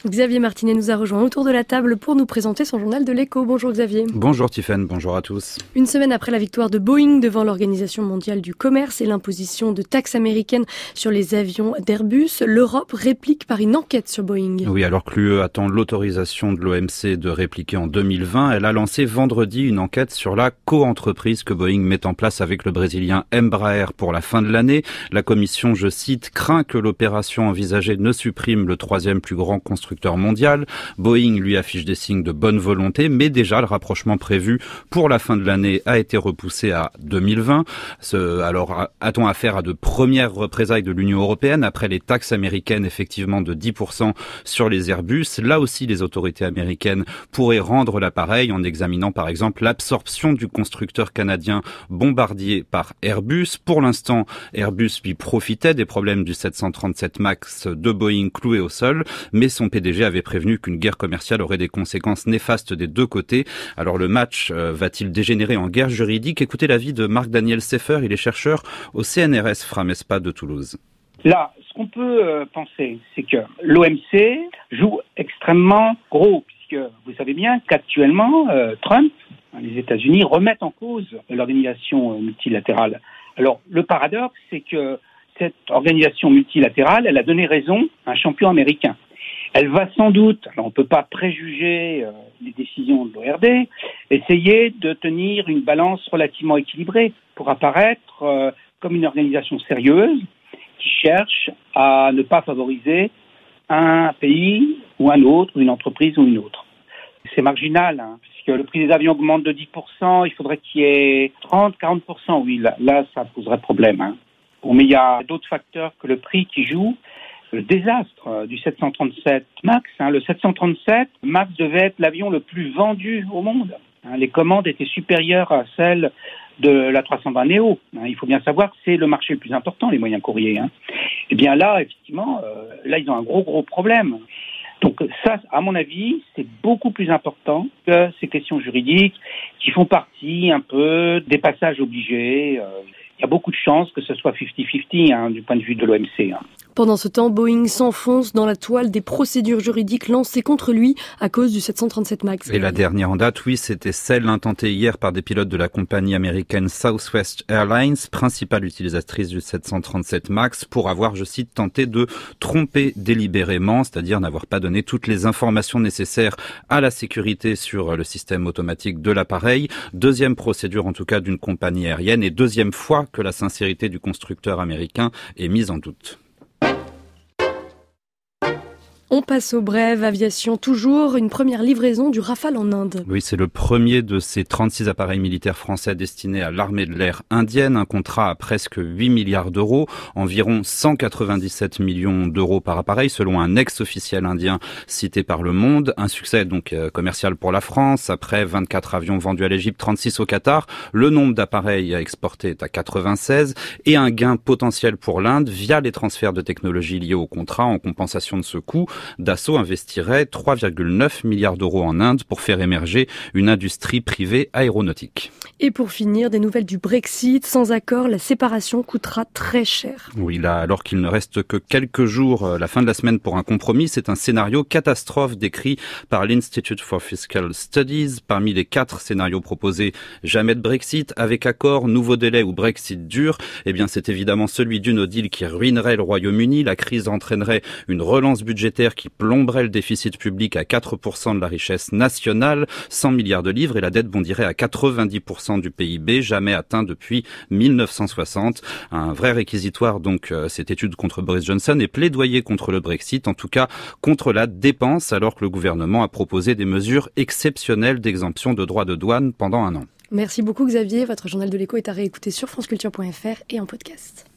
Xavier Martinet nous a rejoint autour de la table pour nous présenter son journal de l'Écho. Bonjour Xavier. Bonjour Tiffaine, bonjour à tous. Une semaine après la victoire de Boeing devant l'Organisation mondiale du commerce et l'imposition de taxes américaines sur les avions d'Airbus, l'Europe réplique par une enquête sur Boeing. Oui, alors que l'UE attend l'autorisation de l'OMC de répliquer en 2020, elle a lancé vendredi une enquête sur la co-entreprise que Boeing met en place avec le Brésilien Embraer pour la fin de l'année. La commission, je cite, craint que l'opération envisagée ne supprime le troisième plus grand constructeur mondial. Boeing lui affiche des signes de bonne volonté, mais déjà le rapprochement prévu pour la fin de l'année a été repoussé à 2020. Alors, a-t-on affaire à de premières représailles de l'Union européenne après les taxes américaines effectivement de 10% sur les Airbus? Là aussi, les autorités américaines pourraient rendre l'appareil en examinant par exemple l'absorption du constructeur canadien Bombardier par Airbus. Pour l'instant, Airbus lui profitait des problèmes du 737 MAX de Boeing cloué au sol, mais son PDG avait prévenu qu'une guerre commerciale aurait des conséquences néfastes des deux côtés. Alors le match va-t-il dégénérer en guerre juridique? Écoutez l'avis de Marc-Daniel Seffer, il est chercheur au CNRS Framespa de Toulouse. Là, ce qu'on peut penser, c'est que l'OMC joue extrêmement gros, puisque vous savez bien qu'actuellement, Trump, les États-Unis, remettent en cause l'organisation multilatérale. Alors, le paradoxe, c'est que cette organisation multilatérale, elle a donné raison à un champion américain. Elle va sans doute, alors on ne peut pas préjuger les décisions de l'ORD, essayer de tenir une balance relativement équilibrée pour apparaître comme une organisation sérieuse qui cherche à ne pas favoriser un pays ou un autre, une entreprise ou une autre. C'est marginal, puisque le prix des avions augmente de 10%, il faudrait qu'il y ait 30-40%, oui, là ça poserait problème. Bon, mais il y a d'autres facteurs que le prix qui joue. Le désastre du 737 MAX. Le 737 MAX devait être l'avion le plus vendu au monde. Les commandes étaient supérieures à celles de la 320 Neo. Il faut bien savoir que c'est le marché le plus important, les moyens courriers. Et bien là, effectivement, là ils ont un gros problème. Donc ça, à mon avis, c'est beaucoup plus important que ces questions juridiques qui font partie un peu des passages obligés. Il y a beaucoup de chances que ce soit 50-50 du point de vue de l'OMC. Pendant ce temps, Boeing s'enfonce dans la toile des procédures juridiques lancées contre lui à cause du 737 MAX. Et la dernière en date, oui, c'était celle intentée hier par des pilotes de la compagnie américaine Southwest Airlines, principale utilisatrice du 737 MAX, pour avoir, je cite, tenté de tromper délibérément, c'est-à-dire n'avoir pas donné toutes les informations nécessaires à la sécurité sur le système automatique de l'appareil. Deuxième procédure, en tout cas, d'une compagnie aérienne et deuxième fois que la sincérité du constructeur américain est mise en doute. On passe aux brèves. Aviation toujours, une première livraison du Rafale en Inde. Oui, c'est le premier de ces 36 appareils militaires français destinés à l'armée de l'air indienne. Un contrat à presque 8 milliards d'euros, environ 197 millions d'euros par appareil, selon un ex-officiel indien cité par Le Monde. Un succès donc commercial pour la France. Après 24 avions vendus à l'Égypte, 36 au Qatar, le nombre d'appareils à exporter est à 96 et un gain potentiel pour l'Inde via les transferts de technologies liés au contrat en compensation de ce coût. Dassault investirait 3,9 milliards d'euros en Inde pour faire émerger une industrie privée aéronautique. Et pour finir, des nouvelles du Brexit. Sans accord, la séparation coûtera très cher. Oui, là, alors qu'il ne reste que quelques jours, la fin de la semaine pour un compromis, c'est un scénario catastrophe décrit par l'Institute for Fiscal Studies. Parmi les 4 scénarios proposés, jamais de Brexit, avec accord, nouveau délai ou Brexit dur, eh bien, c'est évidemment celui du no deal qui ruinerait le Royaume-Uni. La crise entraînerait une relance budgétaire qui plomberait le déficit public à 4% de la richesse nationale, 100 milliards de livres, et la dette bondirait à 90% du PIB, jamais atteint depuis 1960. Un vrai réquisitoire, donc, cette étude contre Boris Johnson et plaidoyer contre le Brexit, en tout cas contre la dépense, alors que le gouvernement a proposé des mesures exceptionnelles d'exemption de droits de douane pendant un an. Merci beaucoup Xavier. Votre journal de l'Écho est à réécouter sur franceculture.fr et en podcast.